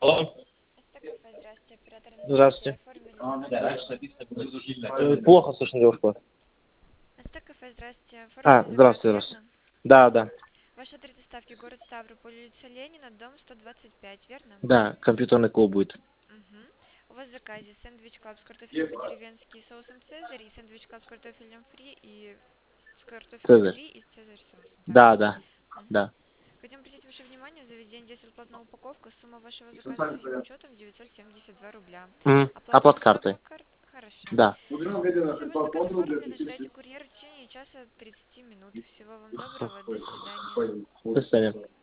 Алло. СТ-кафе, здравствуйте, оператор Здравствуйте. оформили. Плохо слышно, девушка. СТ-кафе, здравствуйте, А, оформили заказ, здравствуйте, здравствуйте. верно? Да, да. Ваш адрес доставки город Ставрополь, улица Ленина, дом 125, верно? Да, компьютерный клуб будет. Угу. У вас в заказе сэндвич клаб с картофелем по-деревенски и соусом цезарь, и сэндвич клаб с картофелем фри и с картофелем Цезарь. фри и с цезарь соусом, так? Да, да, Угу. да. Хотим обратить ваше внимание, заведение действует платная упаковка, сумма вашего заказа с моим учетом 972 рубля. Оплата Оплата поступила картой. по карте? Хорошо. Да. Все, ваш заказ оформлен, ожидайте курьера в течение часа 30 минут. Всего вам доброго, до свидания. До свидания.